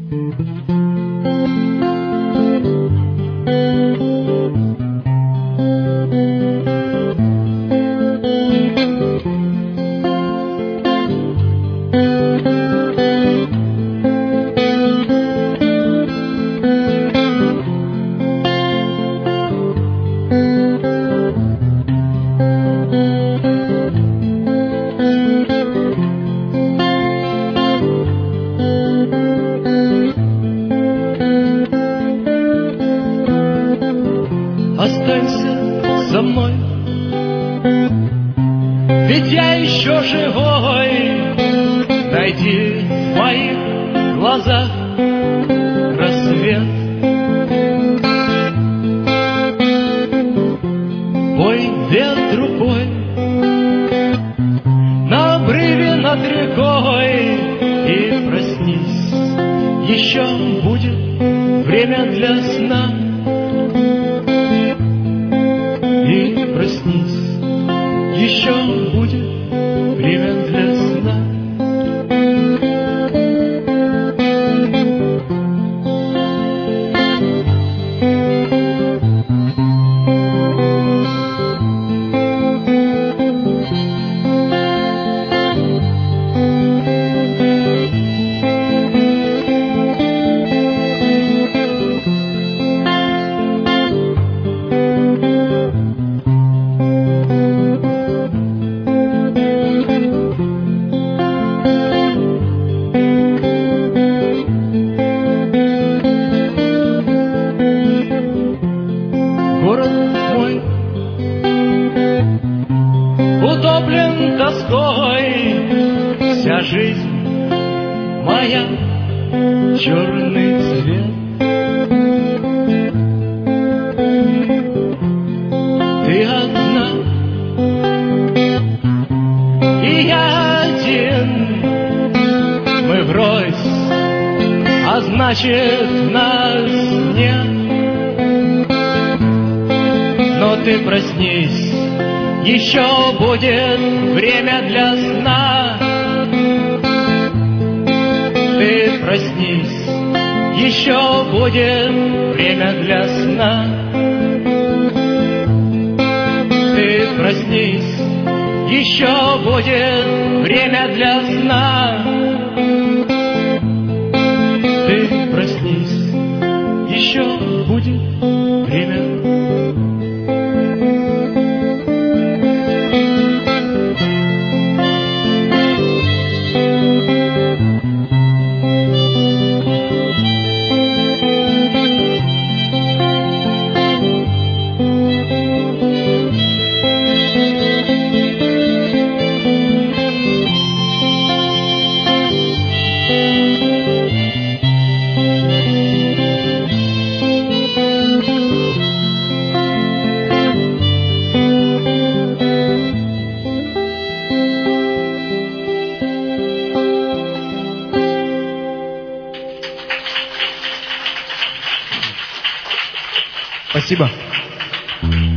Останься со мной, ведь я еще живой. Найди в моих глазах рассвет. Пой ветру, пой на обрыве над рекой. И проснись, еще будет время для сна. И проснись, еще будет время для сна. Город мой утоплен тоской, вся жизнь моя черный цвет. Ты одна, и я один, мы врозь, а значит нас нет. Но ты проснись, еще будет время для сна. Ты проснись, еще будет время для сна. Ты проснись, еще будет время для сна. Ты проснись, еще будет время. Спасибо.